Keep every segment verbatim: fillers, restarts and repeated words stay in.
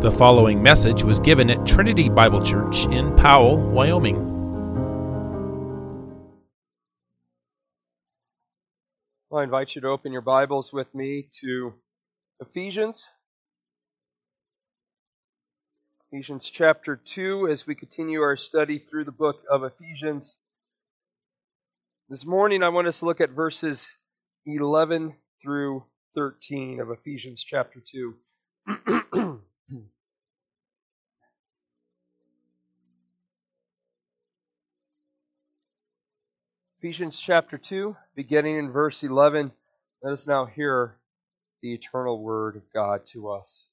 The following message was given at Trinity Bible Church in Powell, Wyoming. Well, I invite you to open your Bibles with me to Ephesians. Ephesians chapter two, as we continue our study through the book of Ephesians. This morning I want us to look at verses eleven through thirteen of Ephesians chapter two. Ephesians chapter two, beginning in verse eleven, let us now hear the eternal word of God to us.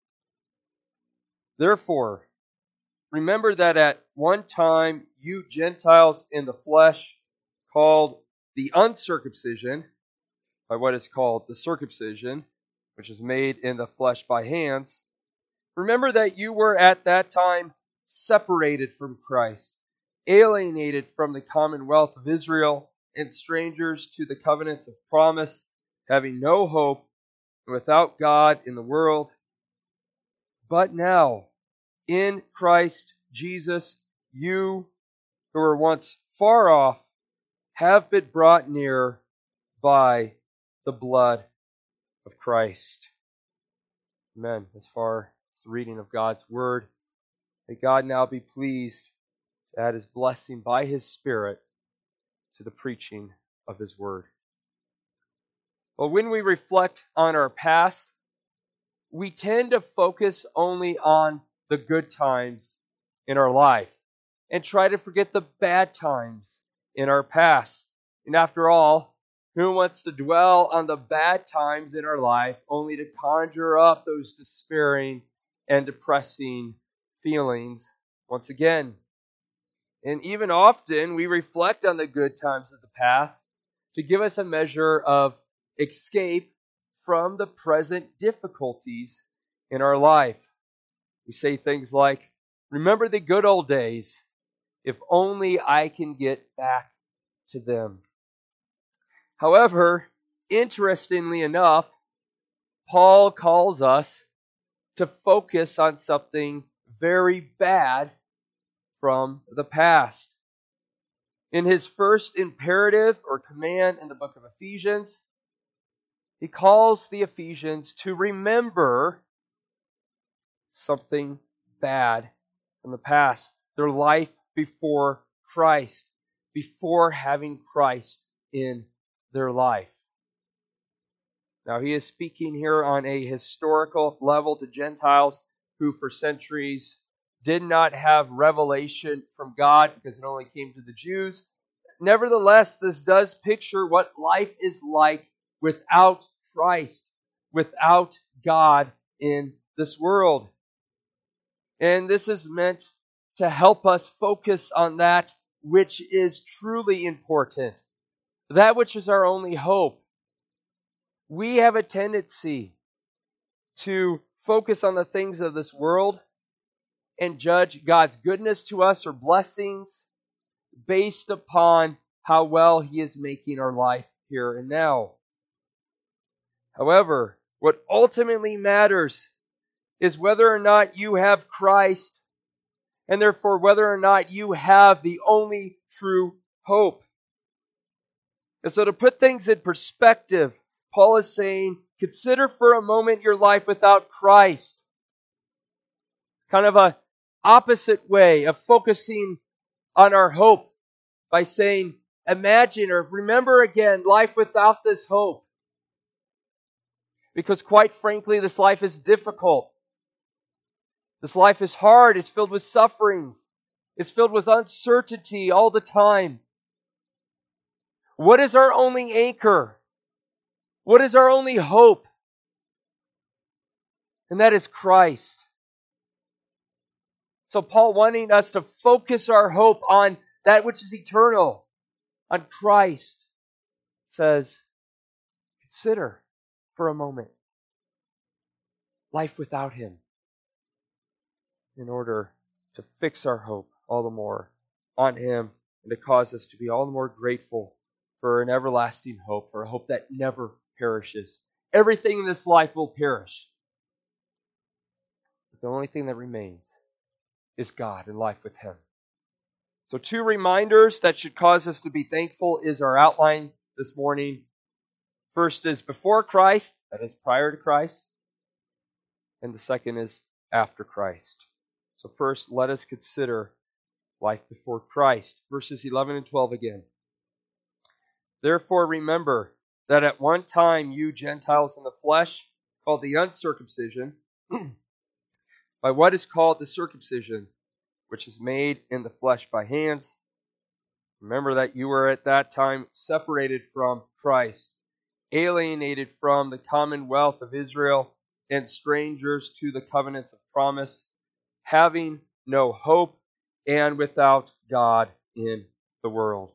Therefore, remember that at one time you Gentiles in the flesh, called the uncircumcision, by what is called the circumcision, which is made in the flesh by hands, remember that you were at that time separated from Christ, alienated from the commonwealth of Israel, and strangers to the covenants of promise, having no hope, and without God in the world. But now, in Christ Jesus, you who were once far off have been brought near by the blood of Christ. Amen. As far as the reading of God's Word, may God now be pleased to add His blessing by His Spirit to the preaching of His Word. Well, when we reflect on our past, we tend to focus only on the good times in our life and try to forget the bad times in our past. And after all, who wants to dwell on the bad times in our life only to conjure up those despairing and depressing feelings once again? And even often, we reflect on the good times of the past to give us a measure of escape from the present difficulties in our life. We say things like, remember the good old days, if only I can get back to them. However, interestingly enough, Paul calls us to focus on something very bad from the past. In his first imperative or command in the book of Ephesians, he calls the Ephesians to remember something bad from the past, their life before Christ, before having Christ in their life. Now, he is speaking here on a historical level to Gentiles who for centuries did not have revelation from God because it only came to the Jews. Nevertheless, this does picture what life is like without Christ, without God in this world. And this is meant to help us focus on that which is truly important, that which is our only hope. We have a tendency to focus on the things of this world and judge God's goodness to us or blessings based upon how well He is making our life here and now. However, what ultimately matters is whether or not you have Christ, and therefore whether or not you have the only true hope. And so to put things in perspective, Paul is saying, consider for a moment your life without Christ. Kind of a opposite way of focusing on our hope by saying, imagine or remember again life without this hope. Because quite frankly, this life is difficult. This life is hard. It's filled with suffering. It's filled with uncertainty all the time. What is our only anchor? What is our only hope? And that is Christ. So Paul wanting us to focus our hope on that which is eternal, on Christ, says, consider for a moment life without Him in order to fix our hope all the more on Him and to cause us to be all the more grateful for an everlasting hope, for a hope that never perishes. Everything in this life will perish. The only thing that remains is God and life with Him. So two reminders that should cause us to be thankful is our outline this morning. First is before Christ, that is prior to Christ. And the second is after Christ. So first, let us consider life before Christ. Verses eleven and twelve again. Therefore remember that at one time you Gentiles in the flesh, called the uncircumcision, by what is called the circumcision, which is made in the flesh by hands. Remember that you were at that time separated from Christ, alienated from the commonwealth of Israel, and strangers to the covenants of promise, having no hope and without God in the world.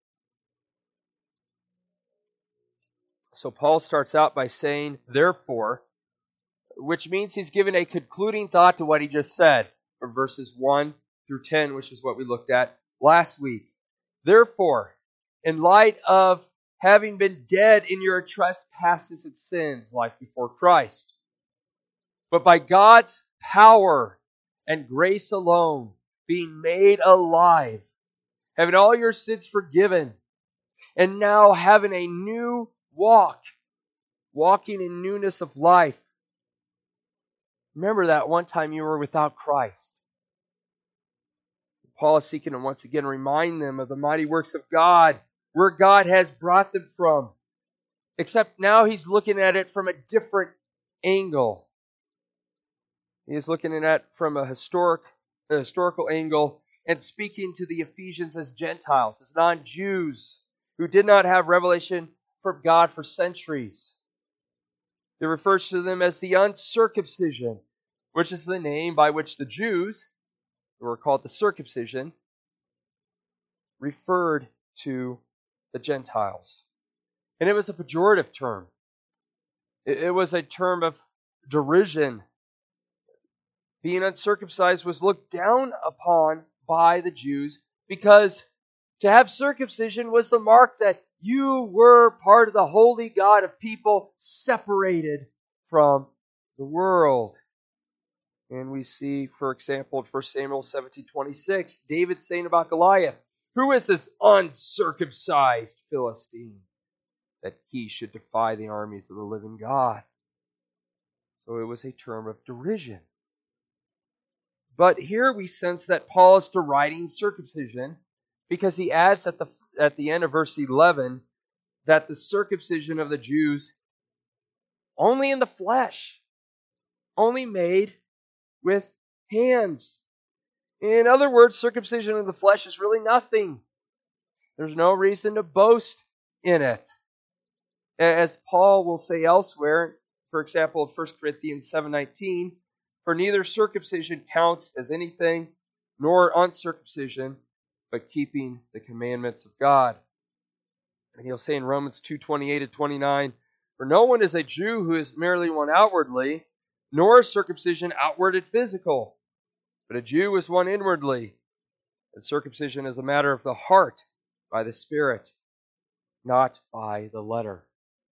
So Paul starts out by saying, therefore, which means he's given a concluding thought to what he just said from verses one through ten, which is what we looked at last week. Therefore, in light of having been dead in your trespasses and sins, like before Christ, but by God's power and grace alone, being made alive, having all your sins forgiven, and now having a new walk, walking in newness of life. Remember that one time you were without Christ. Paul is seeking to once again remind them of the mighty works of God, where God has brought them from. Except now he's looking at it from a different angle. He is looking at it from a historic, a historical angle and speaking to the Ephesians as Gentiles, as non-Jews, who did not have revelation from God for centuries. It refers to them as the uncircumcision, which is the name by which the Jews, who were called the circumcision, referred to the Gentiles. And it was a pejorative term. It was a term of derision. Being uncircumcised was looked down upon by the Jews because to have circumcision was the mark that you were part of the holy God of people separated from the world. And we see, for example, in First Samuel seventeen twenty-six, David saying about Goliath, who is this uncircumcised Philistine that he should defy the armies of the living God? So it was a term of derision. But here we sense that Paul is deriding circumcision because he adds at the at the end of verse eleven that the circumcision of the Jews only in the flesh, only made with hands. In other words, circumcision of the flesh is really nothing. There's no reason to boast in it. As Paul will say elsewhere, for example, in First Corinthians seven nineteen, for neither circumcision counts as anything, nor uncircumcision, but keeping the commandments of God. And he'll say in Romans two twenty-eight to twenty-nine, for no one is a Jew who is merely one outwardly, nor is circumcision outward and physical, but a Jew is one inwardly, and circumcision is a matter of the heart, by the Spirit, not by the letter.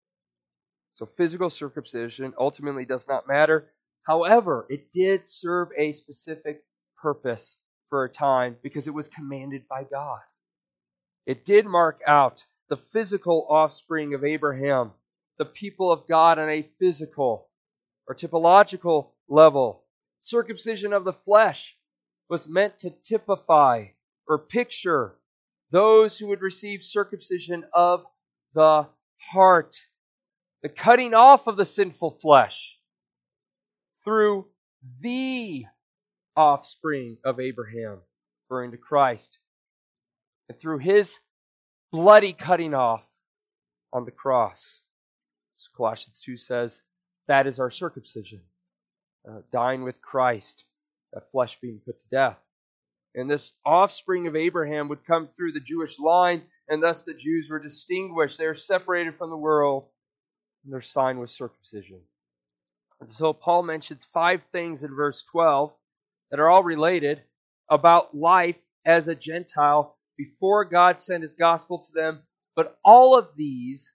So physical circumcision ultimately does not matter. However, it did serve a specific purpose for a time because it was commanded by God. It did mark out the physical offspring of Abraham, the people of God on a physical or typological level. Circumcision of the flesh was meant to typify or picture those who would receive circumcision of the heart, the cutting off of the sinful flesh through the offspring of Abraham, referring to Christ, and through his bloody cutting off on the cross. As Colossians two says, that is our circumcision, uh, dying with Christ, that flesh being put to death. And this offspring of Abraham would come through the Jewish line, and thus the Jews were distinguished. They were separated from the world, and their sign was circumcision. And so Paul mentions five things in verse twelve that are all related about life as a Gentile before God sent His gospel to them. But all of these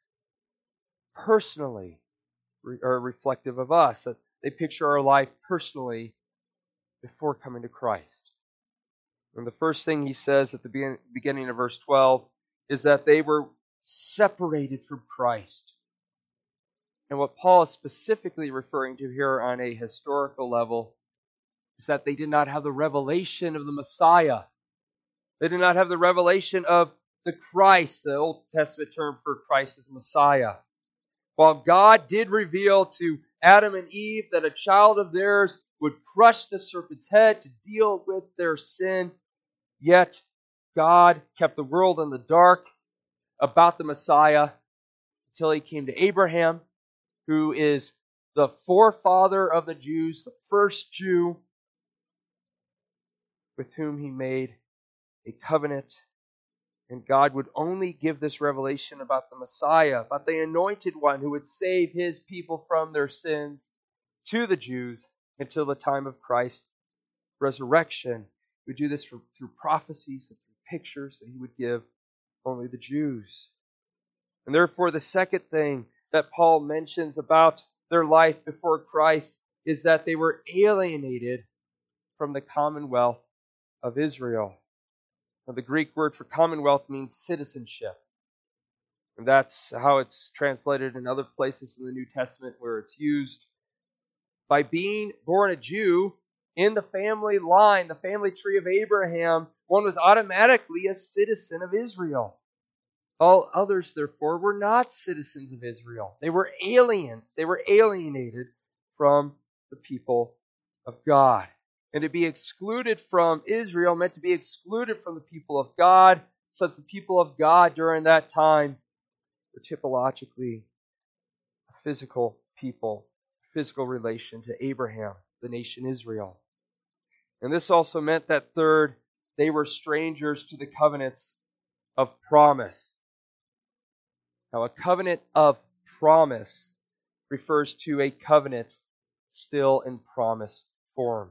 personally are reflective of us. They picture our life personally before coming to Christ. And the first thing he says at the beginning of verse twelve is that they were separated from Christ. And what Paul is specifically referring to here on a historical level is that they did not have the revelation of the Messiah. They did not have the revelation of the Christ, the Old Testament term for Christ is Messiah. While God did reveal to Adam and Eve that a child of theirs would crush the serpent's head to deal with their sin, yet God kept the world in the dark about the Messiah until he came to Abraham, who is the forefather of the Jews, the first Jew with whom he made a covenant. And God would only give this revelation about the Messiah, about the anointed one who would save his people from their sins, to the Jews until the time of Christ's resurrection. He would do this through, through prophecies and through pictures that he would give only the Jews. And therefore, the second thing that Paul mentions about their life before Christ is that they were alienated from the commonwealth of Israel. Now, the Greek word for commonwealth means citizenship. And that's how it's translated in other places in the New Testament where it's used. By being born a Jew in the family line, the family tree of Abraham, one was automatically a citizen of Israel. All others, therefore, were not citizens of Israel. They were aliens. They were alienated from the people of God. And to be excluded from Israel meant to be excluded from the people of God, since the people of God during that time were typologically a physical people, physical relation to Abraham, the nation Israel. And this also meant that, third, they were strangers to the covenants of promise. Now, a covenant of promise refers to a covenant still in promise form.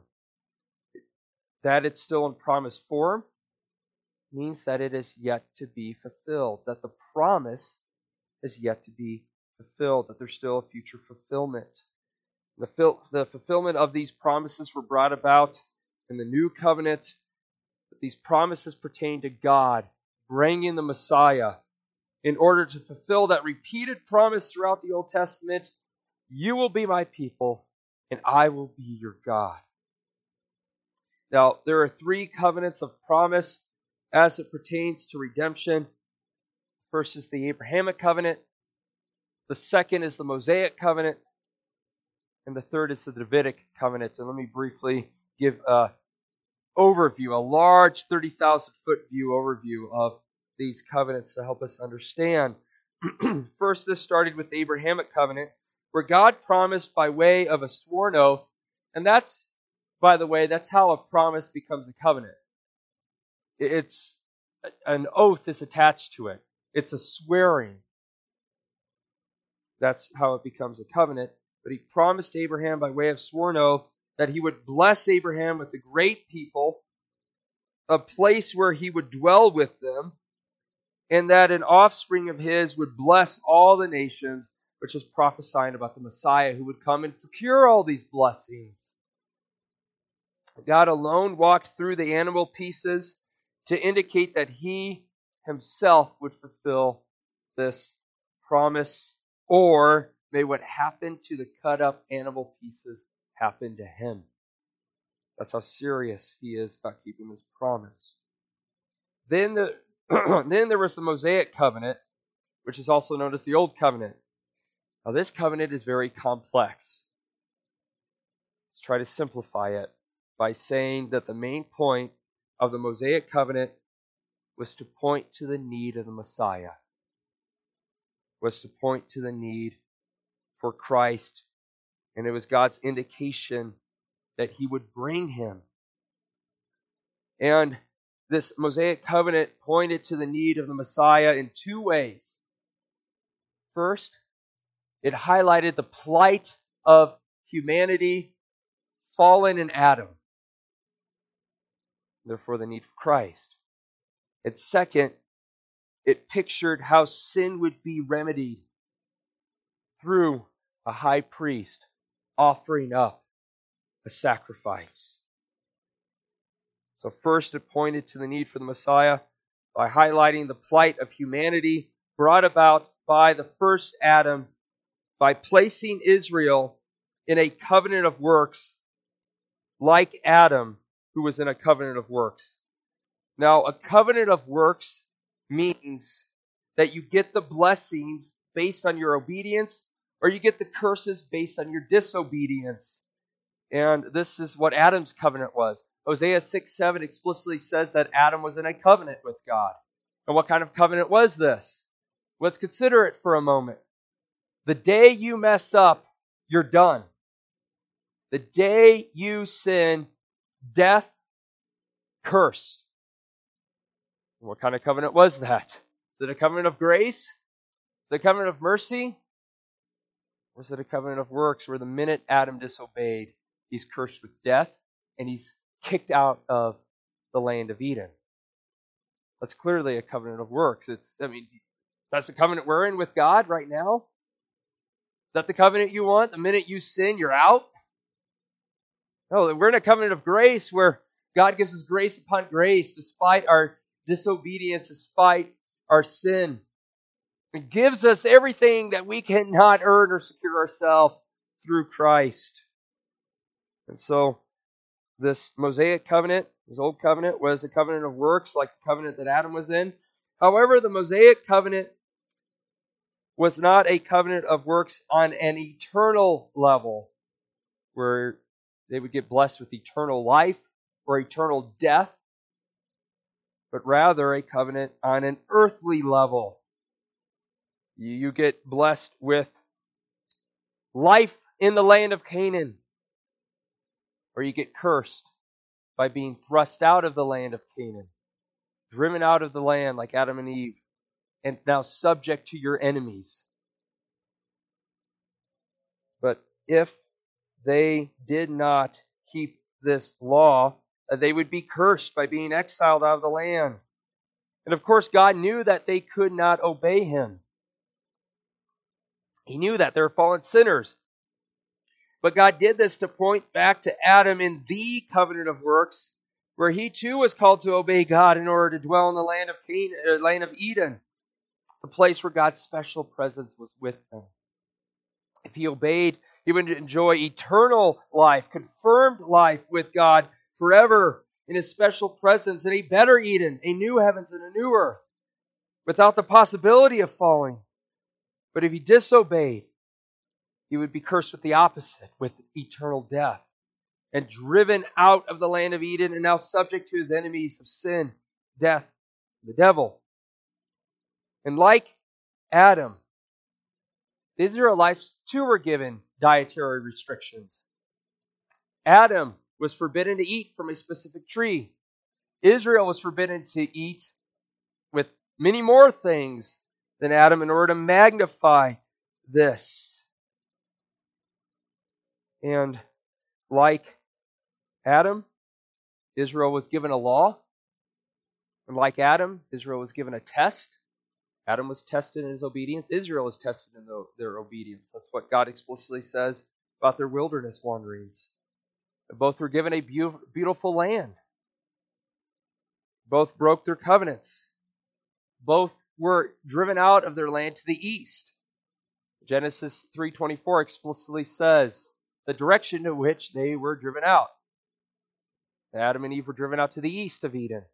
That it's still in promise form means that it is yet to be fulfilled, that the promise is yet to be fulfilled, that there's still a future fulfillment. The, fil- the fulfillment of these promises were brought about in the new covenant. These promises pertain to God bringing the Messiah in order to fulfill that repeated promise throughout the Old Testament. You will be my people, and I will be your God. Now, there are three covenants of promise as it pertains to redemption. First is the Abrahamic covenant. The second is the Mosaic covenant. And the third is the Davidic covenant. And let me briefly give an overview, a large thirty thousand foot view overview of these covenants to help us understand. First, this started with the Abrahamic covenant, where God promised by way of a sworn oath. And that's, by the way, that's how a promise becomes a covenant. It's an oath is attached to it. It's a swearing. That's how it becomes a covenant. But he promised Abraham by way of sworn oath that he would bless Abraham with a great people, a place where he would dwell with them, and that an offspring of his would bless all the nations, which is prophesying about the Messiah who would come and secure all these blessings. God alone walked through the animal pieces to indicate that he himself would fulfill this promise, or may what happened to the cut up animal pieces happen to him. That's how serious he is about keeping this promise. Then, the, then there was the Mosaic covenant, which is also known as the Old Covenant. Now this covenant is very complex. Let's try to simplify it by saying that the main point of the Mosaic covenant was to point to the need of the Messiah, was to point to the need for Christ, and it was God's indication that he would bring him. And this Mosaic covenant pointed to the need of the Messiah in two ways. First, it highlighted the plight of humanity fallen in Adam, therefore the need for Christ. And second, it pictured how sin would be remedied through a high priest offering up a sacrifice. So first it pointed to the need for the Messiah by highlighting the plight of humanity brought about by the first Adam, by placing Israel in a covenant of works like Adam, who was in a covenant of works. Now, a covenant of works means that you get the blessings based on your obedience, or you get the curses based on your disobedience. And this is what Adam's covenant was. Hosea six seven explicitly says that Adam was in a covenant with God. And what kind of covenant was this? Let's consider it for a moment. The day you mess up, you're done. The day you sin, death, curse. What kind of covenant was that? Is it a covenant of grace? Is it a covenant of mercy? Or is it a covenant of works where the minute Adam disobeyed, he's cursed with death and he's kicked out of the land of Eden? That's clearly a covenant of works. It's, I mean, that's the covenant we're in with God right now. Is that the covenant you want? The minute you sin, you're out? No, we're in a covenant of grace where God gives us grace upon grace despite our disobedience, despite our sin. It gives us everything that we cannot earn or secure ourselves through Christ. And so this Mosaic covenant, this old covenant, was a covenant of works like the covenant that Adam was in. However, the Mosaic covenant was not a covenant of works on an eternal level where they would get blessed with eternal life or eternal death, but rather a covenant on an earthly level. You get blessed with life in the land of Canaan, or you get cursed by being thrust out of the land of Canaan, driven out of the land like Adam and Eve, and now subject to your enemies. But if they did not keep this law, they would be cursed by being exiled out of the land. And of course, God knew that they could not obey Him. He knew that they were fallen sinners. But God did this to point back to Adam in the covenant of works, where he too was called to obey God in order to dwell in the land of Canaan, uh, land of Eden, the place where God's special presence was with him. If he obeyed, he would enjoy eternal life, confirmed life with God forever in His special presence in a better Eden, a new heavens and a new earth, without the possibility of falling. But if he disobeyed, he would be cursed with the opposite, with eternal death, and driven out of the land of Eden and now subject to his enemies of sin, death, the devil. And like Adam, the Israelites too were given dietary restrictions. Adam was forbidden to eat from a specific tree. Israel was forbidden to eat with many more things than Adam in order to magnify this. And like Adam, Israel was given a law. And like Adam, Israel was given a test. Adam was tested in his obedience. Israel was tested in their obedience. That's what God explicitly says about their wilderness wanderings. Both were given a beautiful land. Both broke their covenants. Both were driven out of their land to the east. Genesis three twenty-four explicitly says the direction to which they were driven out. Adam and Eve were driven out to the east of Eden.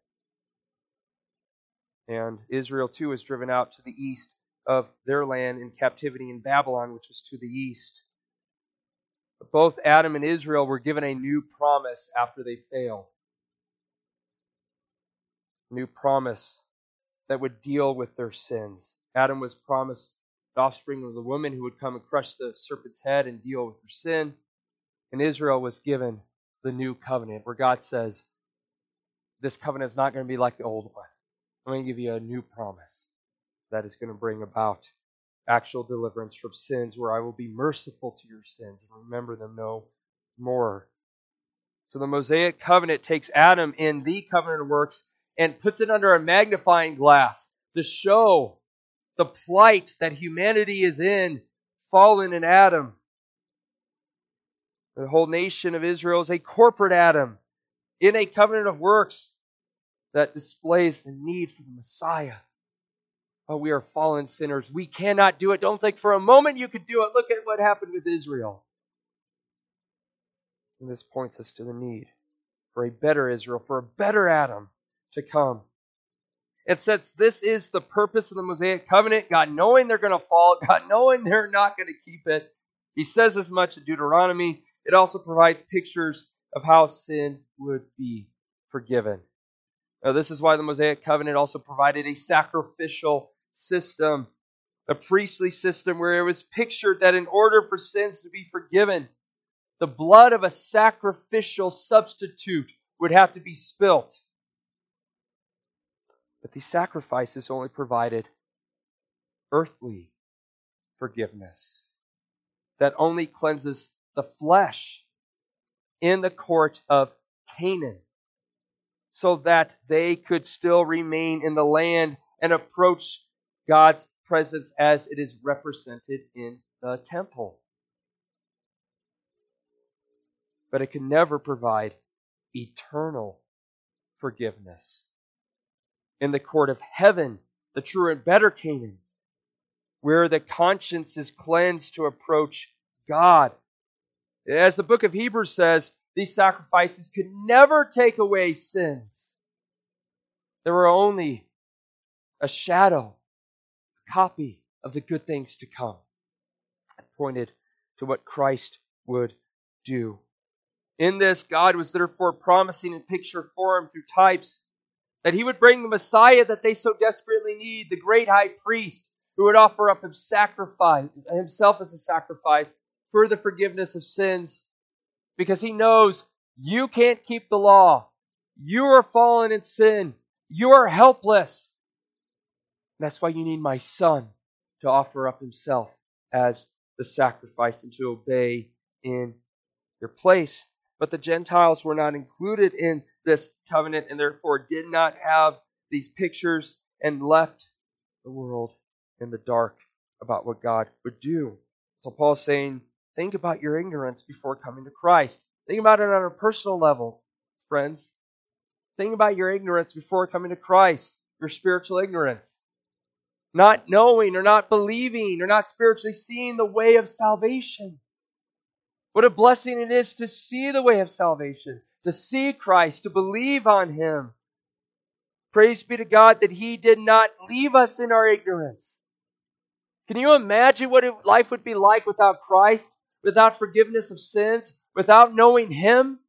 And Israel too was driven out to the east of their land in captivity in Babylon, which was to the east. But both Adam and Israel were given a new promise after they failed. A new promise that would deal with their sins. Adam was promised the offspring of the woman who would come and crush the serpent's head and deal with their sin. And Israel was given the new covenant, where God says, this covenant is not going to be like the old one. I'm going to give you a new promise that is going to bring about actual deliverance from sins, where I will be merciful to your sins and remember them no more. So the Mosaic covenant takes Adam in the covenant of works and puts it under a magnifying glass to show the plight that humanity is in, fallen in Adam. The whole nation of Israel is a corporate Adam, in a covenant of works that displays the need for the Messiah. Oh, we are fallen sinners. We cannot do it. Don't think for a moment you could do it. Look at what happened with Israel. And this points us to the need for a better Israel, for a better Adam to come. And since this is the purpose of the Mosaic covenant, God knowing they're going to fall, God knowing they're not going to keep it, He says as much in Deuteronomy. It also provides pictures of how sin would be forgiven. Now, this is why the Mosaic covenant also provided a sacrificial system, a priestly system where it was pictured that in order for sins to be forgiven, the blood of a sacrificial substitute would have to be spilt. But these sacrifices only provided earthly forgiveness that only cleanses the flesh in the court of Canaan, so that they could still remain in the land and approach God's presence as it is represented in the temple. But it can never provide eternal forgiveness. In the court of heaven, the true and better Canaan, where the conscience is cleansed to approach God. As the book of Hebrews says, these sacrifices could never take away sins. They were only a shadow, a copy of the good things to come. It pointed to what Christ would do. In this, God was therefore promising in picture form through types that He would bring the Messiah that they so desperately need, the great high priest who would offer up his sacrifice, himself as a sacrifice for the forgiveness of sins, because He knows you can't keep the law. You are fallen in sin. You are helpless. That's why you need my Son to offer up Himself as the sacrifice and to obey in your place. But the Gentiles were not included in this covenant and therefore did not have these pictures and left the world in the dark about what God would do. So Paul's saying, think about your ignorance before coming to Christ. Think about it on a personal level, friends. Think about your ignorance before coming to Christ, your spiritual ignorance. Not knowing or not believing or not spiritually seeing the way of salvation. What a blessing it is to see the way of salvation, to see Christ, to believe on Him. Praise be to God that He did not leave us in our ignorance. Can you imagine what life would be like without Christ, without forgiveness of sins, without knowing Him?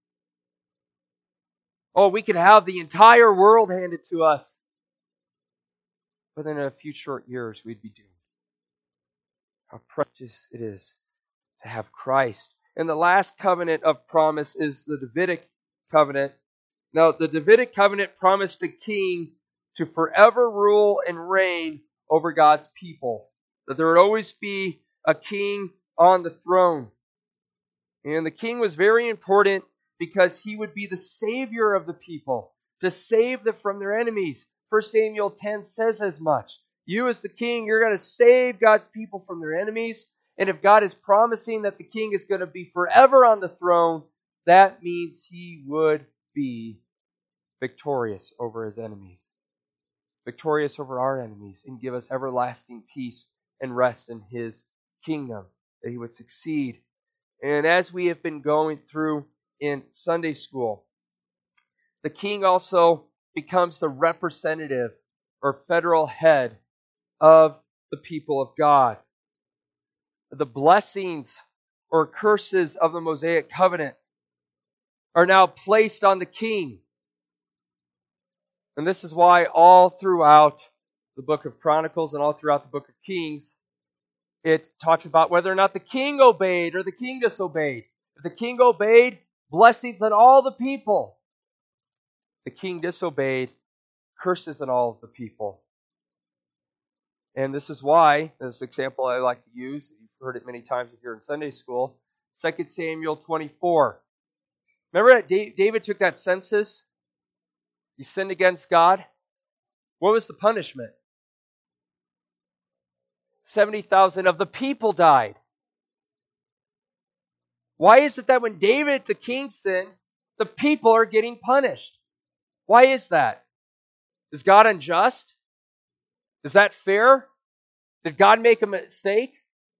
Oh, we could have the entire world handed to us. But then in a few short years, we'd be doomed. How precious it is to have Christ. And the last covenant of promise is the Davidic covenant. Now, the Davidic covenant promised a king to forever rule and reign over God's people. That there would always be a king on the throne. And the king was very important because he would be the savior of the people, to save them from their enemies. First Samuel ten says as much. You as the king, you're going to save God's people from their enemies. And if God is promising that the king is going to be forever on the throne, that means he would be victorious over his enemies. Victorious over our enemies and give us everlasting peace and rest in His kingdom. That He would succeed. And as we have been going through in Sunday school, the king also becomes the representative or federal head of the people of God. The blessings or curses of the Mosaic covenant are now placed on the king. And this is why all throughout the book of Chronicles and all throughout the book of Kings, it talks about whether or not the king obeyed or the king disobeyed. If the king obeyed, blessings on all the people. The king disobeyed, curses on all of the people. And this is why, this example I like to use, you've heard it many times if you're in Sunday school, Second Samuel twenty-four. Remember that David took that census? He sinned against God. What was the punishment? seventy thousand of the people died. Why is it that when David, the king, sinned, the people are getting punished. Why is that? Is God unjust? Is that fair? Did God make a mistake?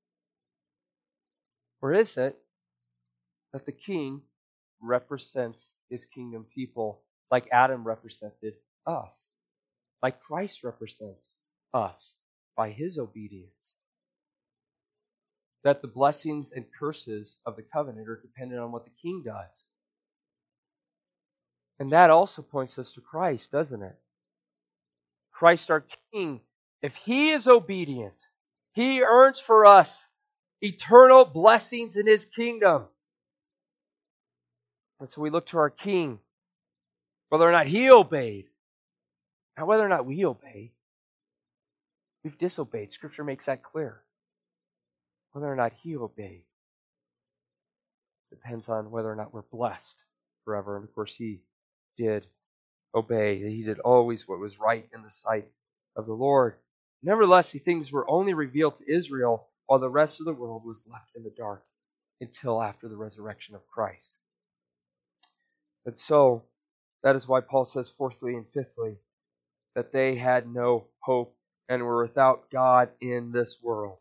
Or is it that the king represents his kingdom people like Adam represented us, like Christ represents us by his obedience? That the blessings and curses of the covenant are dependent on what the king does. And that also points us to Christ, doesn't it? Christ our King, if he is obedient, he earns for us eternal blessings in his kingdom. And so we look to our King, whether or not he obeyed. Now, whether or not we obey, we've disobeyed. Scripture makes that clear. Whether or not he obeyed depends on whether or not we're blessed forever. And of course, he did obey. He did always what was right in the sight of the Lord. Nevertheless, these things were only revealed to Israel while the rest of the world was left in the dark until after the resurrection of Christ. And so, that is why Paul says, fourthly and fifthly, that they had no hope and were without God in this world.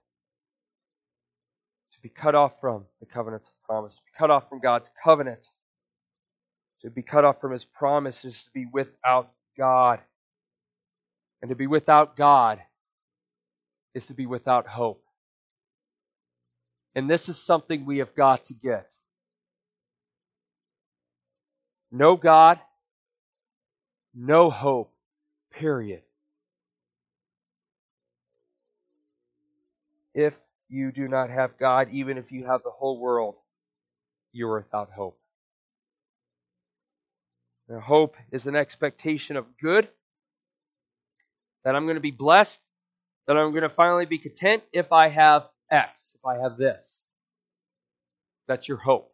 To be cut off from the covenants of promise, to be cut off from God's covenant, to be cut off from his promise is to be without God. And to be without God is to be without hope. And this is something we have got to get. No God, no hope, period. If you do not have God, even if you have the whole world, you are without hope. Now, hope is an expectation of good, that I'm going to be blessed, that I'm going to finally be content if I have X, if I have this. That's your hope.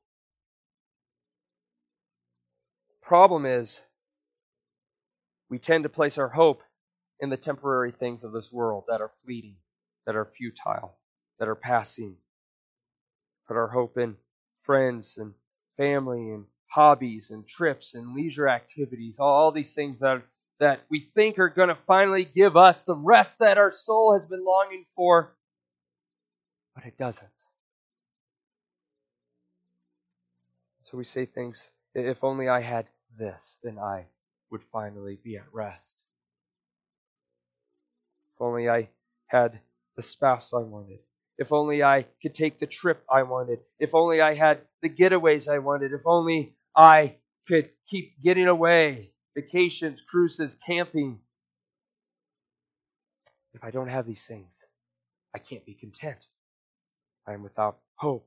Problem is, we tend to place our hope in the temporary things of this world that are fleeting, that are futile, that are passing. Put our hope in friends and family and hobbies and trips and leisure activities, all these things that, that we think are going to finally give us the rest that our soul has been longing for, but it doesn't. So we say things, if only I had this, then I would finally be at rest. If only I had the spouse I wanted. If only I could take the trip I wanted. If only I had the getaways I wanted. If only I could keep getting away. Vacations, cruises, camping. If I don't have these things, I can't be content. I am without hope.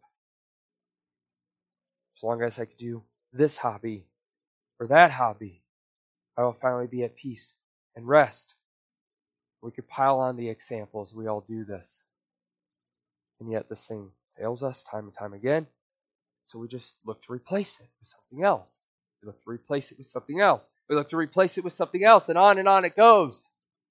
As long as I could do this hobby or that hobby, I will finally be at peace and rest. We could pile on the examples. We all do this. And yet this thing fails us time and time again. So we just look to replace it with something else. We look to replace it with something else. We look to replace it with something else, and on and on it goes.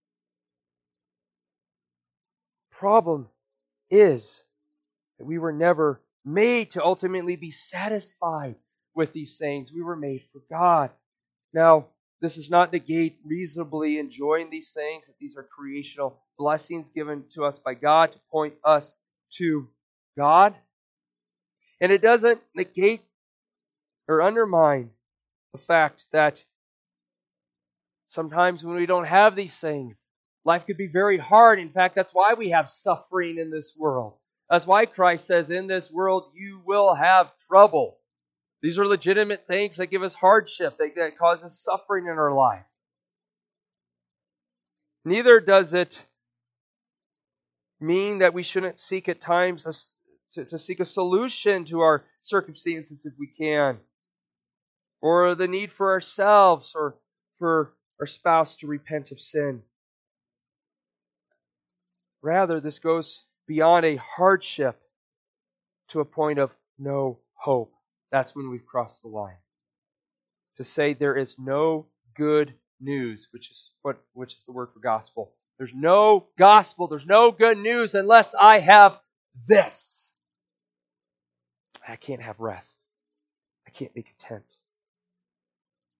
Problem is that we were never made to ultimately be satisfied with these things. We were made for God. Now, this does not negate reasonably enjoying these things, that these are creational blessings given to us by God to point us to God. And it doesn't negate or undermine the fact that sometimes when we don't have these things, life could be very hard. In fact, that's why we have suffering in this world. That's why Christ says, in this world you will have trouble. These are legitimate things that give us hardship, that, that cause us suffering in our life. Neither does it mean that we shouldn't seek at times a, to, to seek a solution to our circumstances if we can, or the need for ourselves or for our spouse to repent of sin. Rather, this goes beyond a hardship to a point of no hope. That's when we've crossed the line. To say there is no good news, which is what which is the word for gospel. There's no gospel, there's no good news unless I have this. I can't have rest. I can't be content.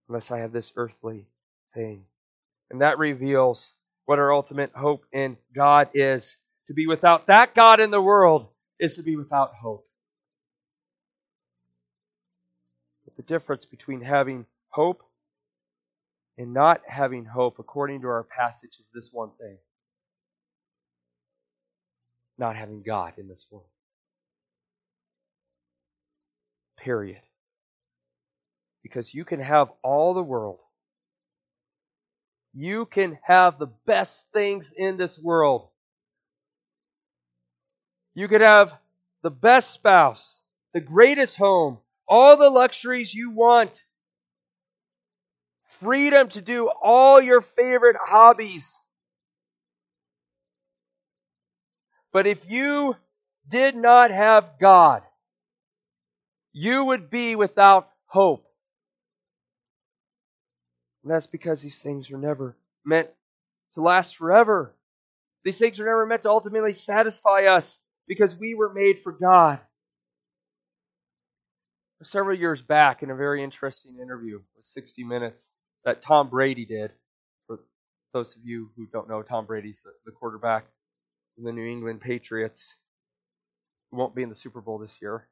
unless I have this earthly thing. And that reveals what our ultimate hope in God is. To be without that God in the world is to be without hope. But the difference between having hope and not having hope, according to our passage, is this one thing: not having God in this world. Period. Because you can have all the world. You can have the best things in this world. You could have the best spouse, the greatest home, all the luxuries you want, freedom to do all your favorite hobbies. But if you did not have God, you would be without hope. And that's because these things were never meant to last forever. These things were never meant to ultimately satisfy us because we were made for God. Several years back, in a very interesting interview with sixty minutes that Tom Brady did, for those of you who don't know, Tom Brady's the, the quarterback of the New England Patriots, who won't be in the Super Bowl this year.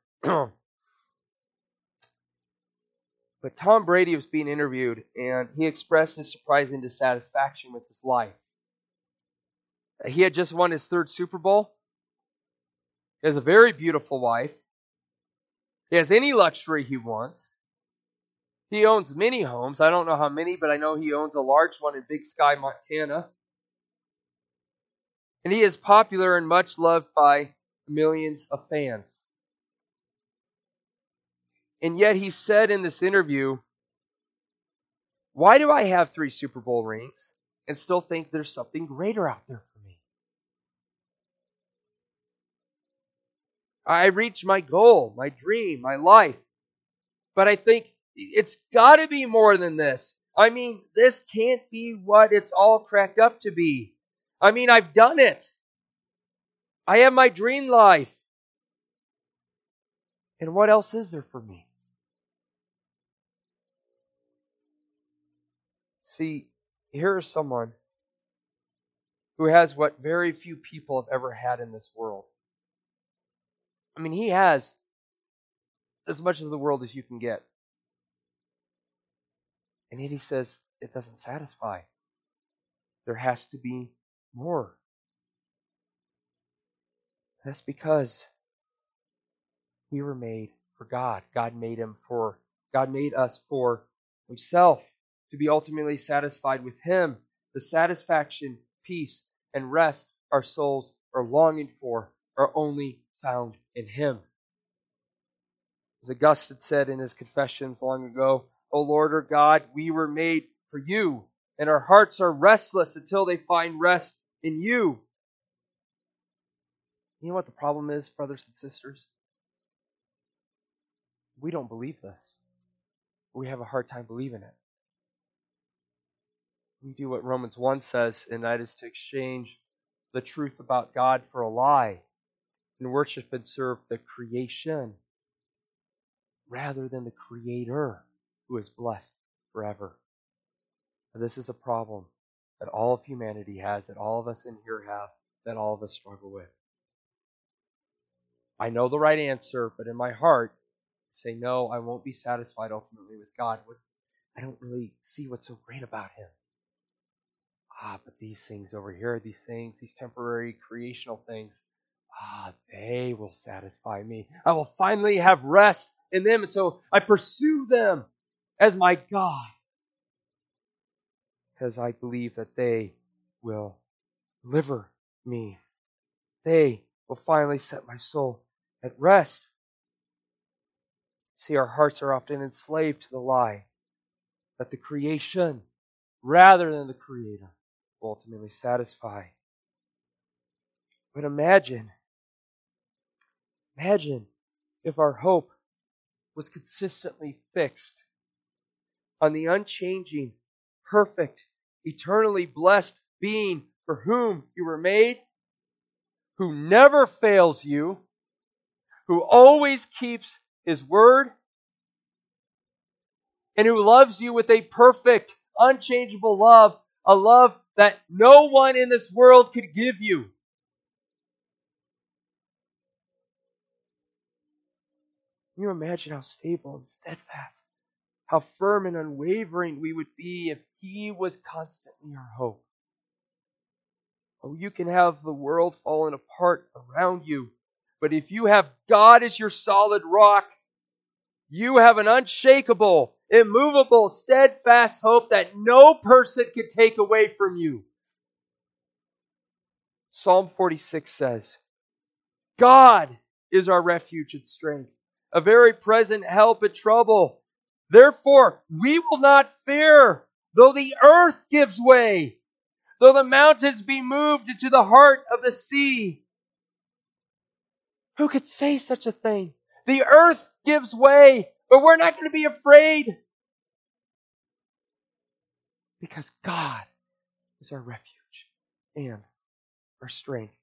But Tom Brady was being interviewed, and he expressed his surprising dissatisfaction with his life. He had just won his third Super Bowl. He has a very beautiful wife. He has any luxury he wants. He owns many homes. I don't know how many, but I know he owns a large one in Big Sky, Montana. And he is popular and much loved by millions of fans. And yet he said in this interview, "Why do I have three Super Bowl rings and still think there's something greater out there for me? I reached my goal, my dream, my life. But I think it's got to be more than this. I mean, this can't be what it's all cracked up to be. I mean, I've done it. I have my dream life. And what else is there for me?" See, here is someone who has what very few people have ever had in this world. I mean, he has as much of the world as you can get. And yet he says it doesn't satisfy. There has to be more. That's because we were made for God. God made him for God made us for himself, to be ultimately satisfied with him. The satisfaction, peace, and rest our souls are longing for are only found in him. As Augustine said in his Confessions long ago, "O Lord our God, we were made for you, and our hearts are restless until they find rest in you." You know what the problem is, brothers and sisters? We don't believe this. We have a hard time believing it. We do what Romans one says, and that is to exchange the truth about God for a lie and worship and serve the creation rather than the Creator, who is blessed forever. And this is a problem that all of humanity has, that all of us in here have, that all of us struggle with. I know the right answer, but in my heart, I say, no, I won't be satisfied ultimately with God. I don't really see what's so great about him. Ah, but these things over here, these things, these temporary creational things, ah, they will satisfy me. I will finally have rest in them, and so I pursue them as my God, because I believe that they will deliver me. They will finally set my soul at rest. See, our hearts are often enslaved to the lie that the creation, rather than the Creator, will ultimately satisfy. But imagine, imagine if our hope was consistently fixed on the unchanging, perfect, eternally blessed being for whom you were made, who never fails you, who always keeps his word. and who loves you with a perfect, unchangeable love, a love that no one in this world could give you. Can you imagine how stable and steadfast, how firm and unwavering we would be if He was constantly our hope? Oh, you can have the world falling apart around you, but if you have God as your solid rock, you have an unshakable, immovable, steadfast hope that no person can take away from you. Psalm forty-six says, God is our refuge and strength, a very present help in trouble. Therefore, we will not fear, though the earth gives way, though the mountains be moved into the heart of the sea. Who could say such a thing? The earth gives way, but we're not going to be afraid. Because God is our refuge and our strength.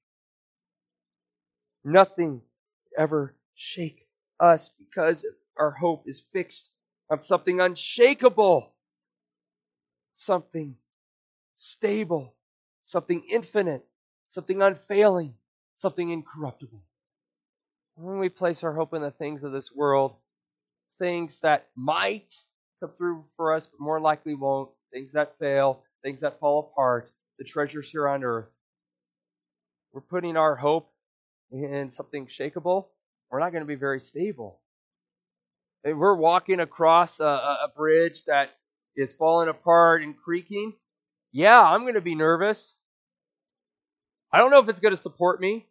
Nothing ever shake us because our hope is fixed on something unshakable, something stable, something infinite, something unfailing, something incorruptible. When we place our hope in the things of this world, things that might come through for us, but more likely won't, things that fail, things that fall apart, the treasures here on earth, we're putting our hope in something shakable, we're not going to be very stable. If we're walking across a, a bridge that is falling apart and creaking, yeah, I'm going to be nervous. I don't know if it's going to support me.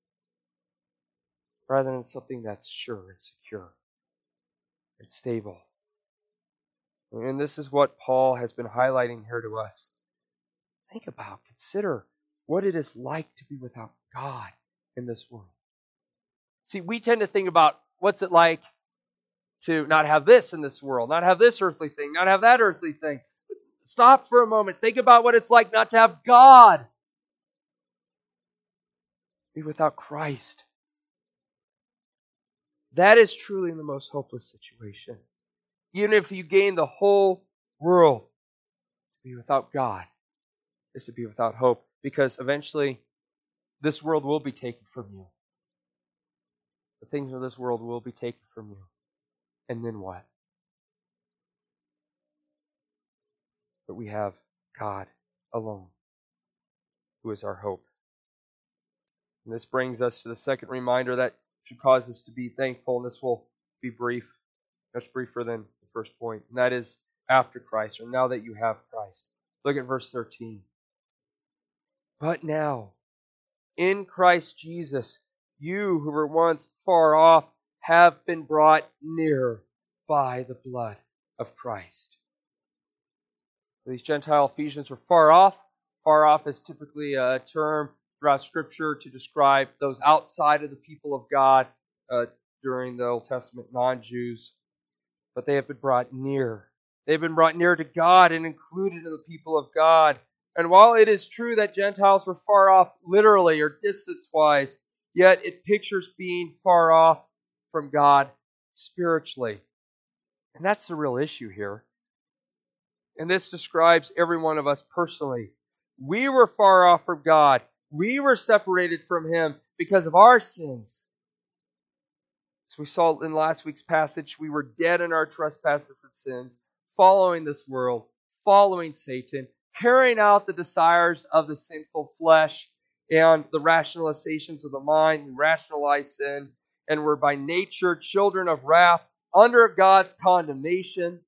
Rather than something that's sure and secure. It's stable. And this is what Paul has been highlighting here to us. Think about, consider what it is like to be without God in this world. See, we tend to think about what's it like to not have this in this world, not have this earthly thing, not have that earthly thing. Stop for a moment. Think about what it's like not to have God. Be without Christ. That is truly the most hopeless situation. Even if you gain the whole world, to be without God is to be without hope, because eventually this world will be taken from you. The things of this world will be taken from you. And then what? But we have God alone, who is our hope. And this brings us to the second reminder that should cause us to be thankful, and this will be brief, much briefer than the first point, and that is after Christ, or now that you have Christ. Look at verse thirteen. But now, in Christ Jesus, you who were once far off have been brought near by the blood of Christ. These Gentile Ephesians were far off. Far off is typically a term throughout Scripture to describe those outside of the people of God uh, during the Old Testament, non-Jews. But they have been brought near. They've been brought near to God and included in the people of God. And while it is true that Gentiles were far off literally or distance-wise, yet it pictures being far off from God spiritually. And that's the real issue here. And this describes every one of us personally. We were far off from God. We were separated from Him because of our sins. As we saw in last week's passage, we were dead in our trespasses and sins, following this world, following Satan, carrying out the desires of the sinful flesh and the rationalizations of the mind and rationalize sin, and were by nature children of wrath under God's condemnation.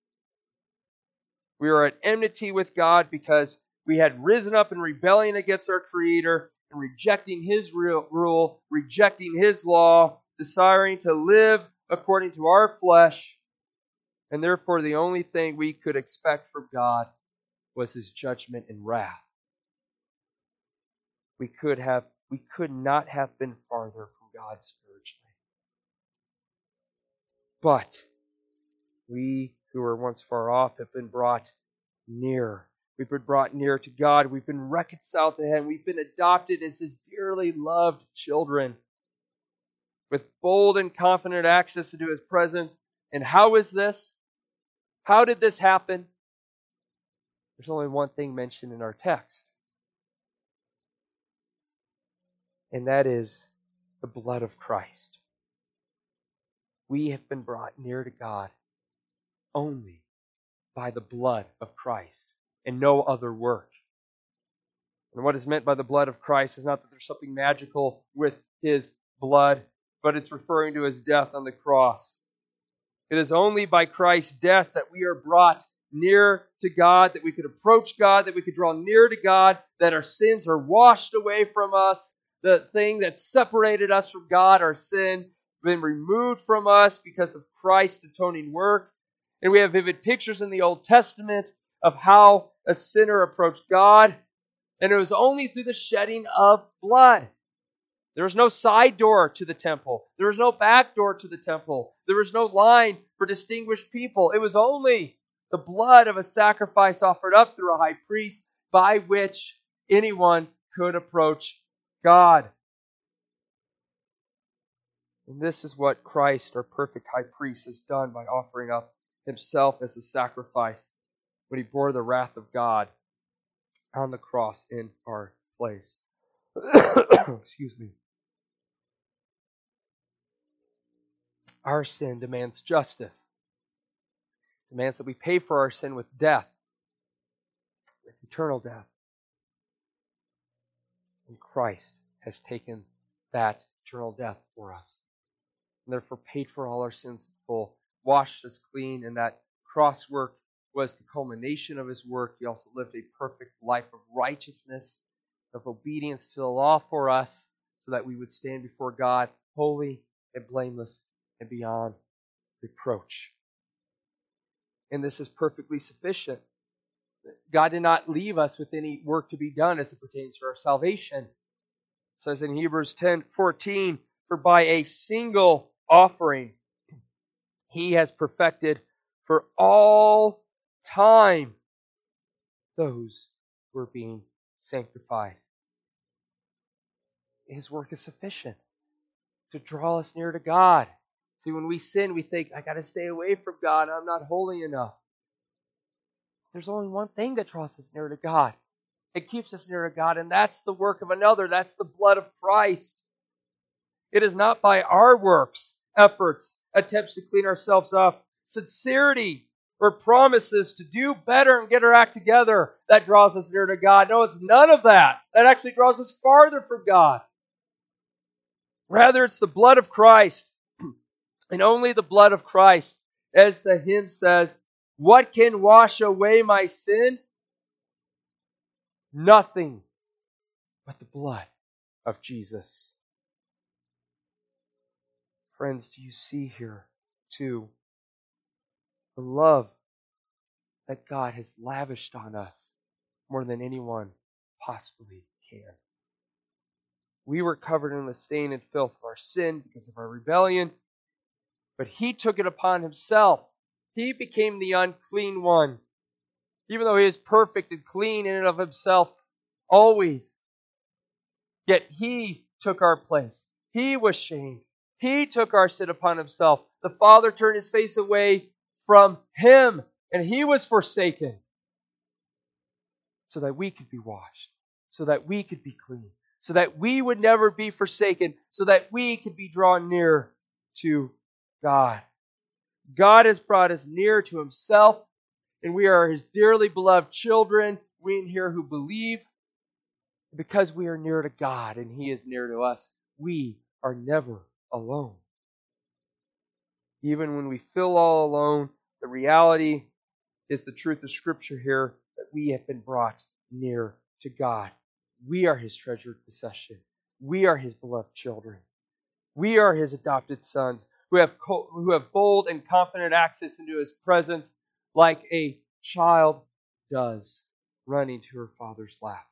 We were at enmity with God because we had risen up in rebellion against our Creator and rejecting His rule, rejecting His law, desiring to live according to our flesh, and therefore the only thing we could expect from God was His judgment and wrath. We could have, we could not have been farther from God spiritually. But we who were once far off have been brought near. We've been brought near to God. We've been reconciled to Him. We've been adopted as His dearly loved children with bold and confident access into His presence. And how is this? How did this happen? There's only one thing mentioned in our text, and that is the blood of Christ. We have been brought near to God only by the blood of Christ and no other work. And what is meant by the blood of Christ is not that there's something magical with His blood, but it's referring to His death on the cross. It is only by Christ's death that we are brought near to God, that we could approach God, that we could draw near to God, that our sins are washed away from us. The thing that separated us from God, our sin, been removed from us because of Christ's atoning work. And we have vivid pictures in the Old Testament of how a sinner approached God. And it was only through the shedding of blood. There was no side door to the temple. There was no back door to the temple. There was no line for distinguished people. It was only the blood of a sacrifice offered up through a high priest by which anyone could approach God. And this is what Christ, our perfect high priest, has done by offering up Himself as a sacrifice when He bore the wrath of God on the cross in our place. Excuse me. Our sin demands justice. Demands that we pay for our sin with death, with eternal death. And Christ has taken that eternal death for us, and therefore paid for all our sins in full, washed us clean, and that cross work was the culmination of His work. He also lived a perfect life of righteousness, of obedience to the law for us, so that we would stand before God holy and blameless and beyond reproach. And this is perfectly sufficient. God did not leave us with any work to be done as it pertains to our salvation. It says in Hebrews ten fourteen, for by a single offering He has perfected for all time those who are being sanctified. His work is sufficient to draw us near to God. See, when we sin, we think, I got to stay away from God. I'm not holy enough. There's only one thing that draws us near to God. It keeps us near to God, and that's the work of another. That's the blood of Christ. It is not by our works, efforts, attempts to clean ourselves up, sincerity, or promises to do better and get our act together that draws us near to God. No, it's none of that. That actually draws us farther from God. Rather, it's the blood of Christ, and only the blood of Christ. As the hymn says, what can wash away my sin? Nothing but the blood of Jesus. Friends, do you see here, too, the love that God has lavished on us more than anyone possibly can? We were covered in the stain and filth of our sin because of our rebellion, but He took it upon Himself. He became the unclean one, even though He is perfect and clean in and of Himself always. Yet He took our place. He was shamed. He took our sin upon Himself. The Father turned His face away from Him, and He was forsaken so that we could be washed, so that we could be clean, so that we would never be forsaken, so that we could be drawn near to God. God has brought us near to Himself, and we are His dearly beloved children, we in here who believe. Because we are near to God and He is near to us, we are never alone. Even when we feel all alone, the reality is the truth of Scripture here, that we have been brought near to God. We are His treasured possession. We are His beloved children. We are His adopted sons who have, co- who have bold and confident access into His presence like a child does, running to her father's lap.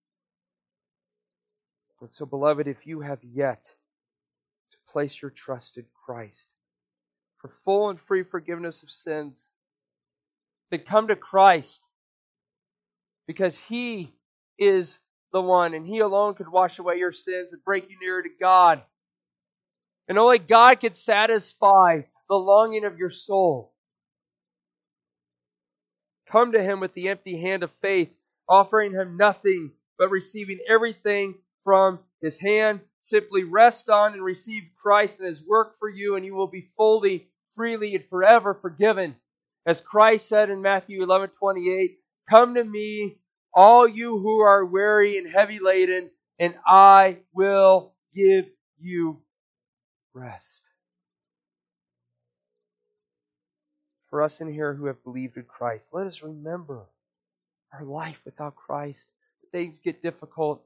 And so, beloved, if you have yet to place your trust in Christ for full and free forgiveness of sins, then come to Christ, because He is the one, and He alone could wash away your sins and bring you nearer to God. And only God can satisfy the longing of your soul. Come to him with the empty hand of faith, offering him nothing, but receiving everything from his hand. Simply rest on and receive Christ and his work for you, and you will be fully, freely, and forever forgiven. As Christ said in Matthew eleven twenty-eight, "Come to me, all you who are weary and heavy laden, and I will give you rest." For us in here who have believed in Christ, let us remember our life without Christ. Things get difficult.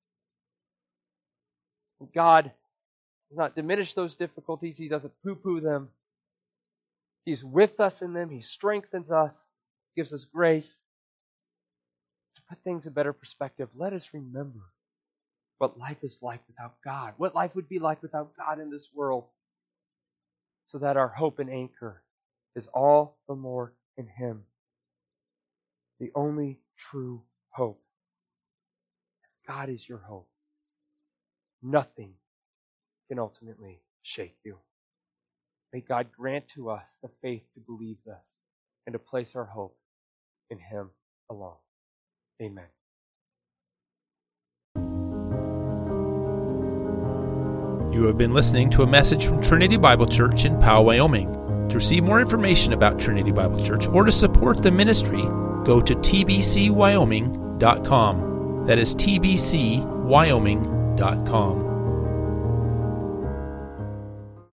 God does not diminish those difficulties. He doesn't poo-poo them. He's with us in them. He strengthens us, gives us grace. To put things in better perspective, let us remember what life is like without God, what life would be like without God in this world, so that our hope and anchor is all the more in him, the only true hope. God is your hope. Nothing can ultimately shake you. May God grant to us the faith to believe this and to place our hope in him alone. Amen. You have been listening to a message from Trinity Bible Church in Powell, Wyoming. To receive more information about Trinity Bible Church or to support the ministry, go to t b c wyoming dot com. That is t b c wyoming dot com.